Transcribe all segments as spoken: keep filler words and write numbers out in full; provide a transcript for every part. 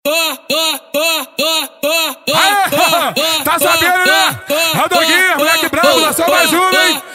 Tá sabendo, né? É o Doguinho, moleque brabo, lançou mais uma, hein?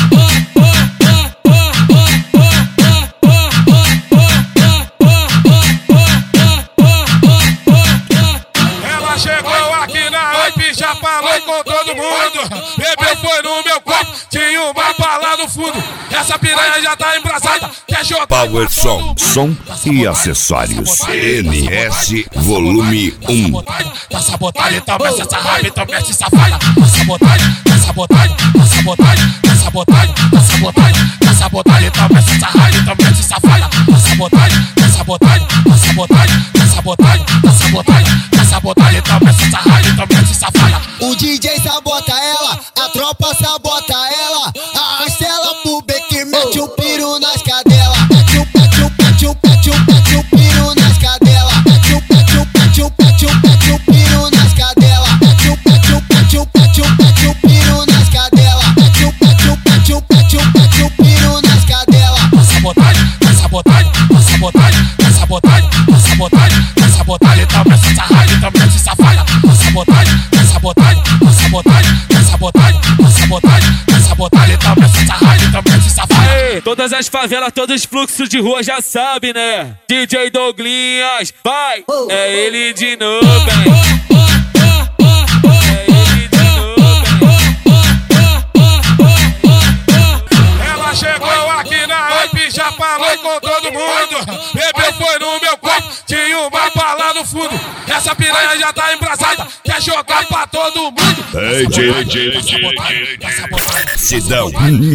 Ela chegou aqui na hype, já falou com todo mundo. Bebeu foi no meu copo, tinha uma bala no fundo. Essa piranha já tá embrasada, quer jogar. Power Som, som e acessórios. N S Volume um. Tá sabotagem, então mexe essa raiva, então mexe essa falha. Tá sabotagem, tá sabotagem, tá sabotagem, tá sabotagem, tá sabotagem, tá sabotagem, então mexe essa raiva, então mexe essa falha. Tá sabotagem, tá sabotagem, tá sabotagem, tá sabotagem, tá sabotagem, tá sabotagem, então mexe essa raiva, então mexe essa falha. O D J sabota ela, a tropa sabota ela. Arrasta ela pro beco, mete o piro nas cadelas. Mete o, mete o, mete o, mete o, mete o piro nas cadelas. Mete o, mete o, mete o, mete o, mete o piro nas cadelas. Mete o, mete o, mete o, mete o, mete o piro nas cadelas. Mete o, mete o, mete o, mete o, mete o piro nas cadelas. Tá sabotagem, tá sabotagem, tá sabotagem, tá sabotagem, tá sabotagem, tá sabotagem, então mexe essa raiva, então mexe essa falha. Tá sabotagem, tá sabotagem, tá sabotagem, tá sabotagem, tá sabotagem, tá sabotagem, então mexe essa raiva, então mexe essa falha. Todas as favelas, todos os fluxos de rua já sabem, né? D J Douglinhas, vai! É ele de novo, hein? É ele de novo, hein? Ela chegou aqui na hype, já falou com todo mundo. Bebeu foi no meu copo, tinha uma bala no fundo. Essa piranha já tá embrasada, quer jogar pra todo mundo. Ei, J, J, J, Sidão.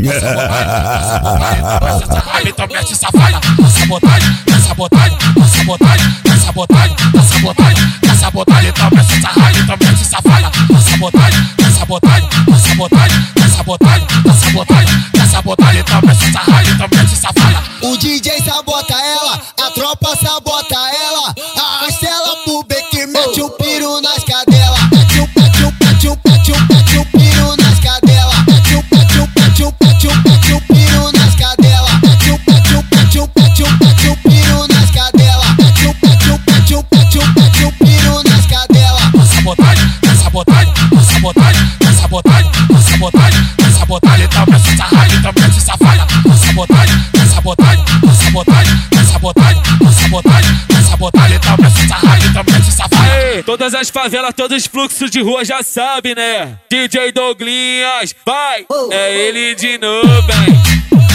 Então mexe essa falha. Tá sabotagem, tá sabotagem, tá sabotagem, tá sabotagem, tá sabotagem, tá sabotagem, então mexe essa raiva, então mexe essa falha. Tá sabotagem, tá sabotagem, tá sabotagem, tá sabotagem, tá sabotagem, tá sabotagem, então mexe essa raiva, então mexe essa falha. O D J sabota ela, a tropa sabota ela. Arrasta ela pro beco, mete o piro nas cadelas. Mete o, mete o, mete o, mete o, mete o piro nas cadelas. Mete o, mete o, mete o, mete o, mete o piro nas cadelas. Mete o, mete o, mete o, mete o, mete o piro nas cadelas. Mete o, mete o, mete o, mete o, mete o piro nas cadelas. Tá sabotagem, tá sabotagem, tá sabotagem, tá sabotagem, tá sabotagem, tá sabotagem, então mexe essa raiva, então mexe essa falha. Tá sabotagem, tá sabotagem, tá sabotagem, tá sabotagem, tá sabotagem, tá sabotagem, então mexe essa raiva, então mexe essa falha. Todas as favelas, todos os fluxos de rua já sabem, né? D J Douglinhas, vai! É ele de novo, hein?